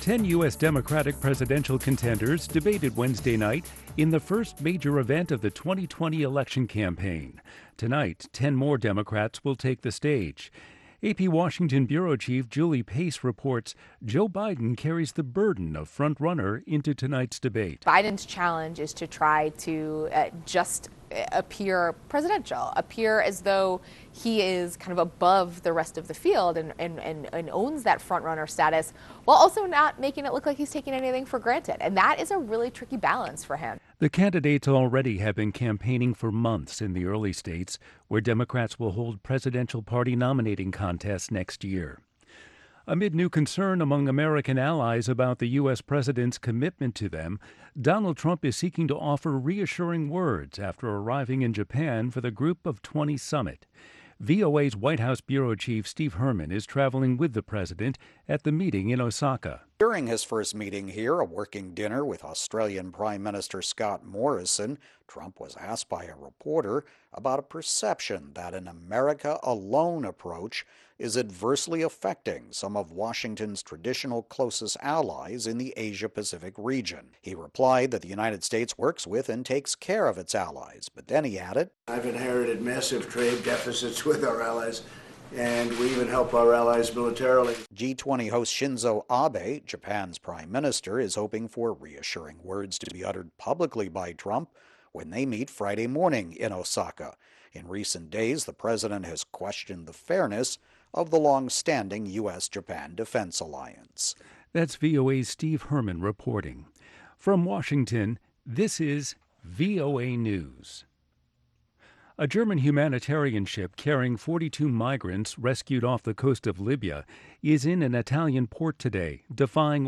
10 U.S. Democratic presidential contenders debated Wednesday night in the first major event of the 2020 election campaign. Tonight, 10 more Democrats will take the stage. AP Washington Bureau Chief Julie Pace reports Joe Biden carries the burden of frontrunner into tonight's debate. Biden's challenge is to try to just appear presidential, appear as though he is kind of above the rest of the field and owns that frontrunner status, while also not making it look like he's taking anything for granted. And that is a really tricky balance for him. The candidates already have been campaigning for months in the early states, where Democrats will hold presidential party nominating contests next year. Amid new concern among American allies about the U.S. president's commitment to them, Donald Trump is seeking to offer reassuring words after arriving in Japan for the Group of 20 summit. VOA's White House Bureau Chief Steve Herman is traveling with the president at the meeting in Osaka. During his first meeting here, a working dinner with Australian Prime Minister Scott Morrison, Trump was asked by a reporter about a perception that an America alone approach is adversely affecting some of Washington's traditional closest allies in the Asia-Pacific region. He replied that the United States works with and takes care of its allies, but then he added, "I've inherited massive trade deficits with our allies, and we even help our allies militarily." G20 host Shinzo Abe, Japan's prime minister, is hoping for reassuring words to be uttered publicly by Trump when they meet Friday morning in Osaka. In recent days, the president has questioned the fairness of the long-standing U.S.-Japan defense alliance. That's VOA's Steve Herman reporting. From Washington, this is VOA News. A German humanitarian ship carrying 42 migrants rescued off the coast of Libya is in an Italian port today, defying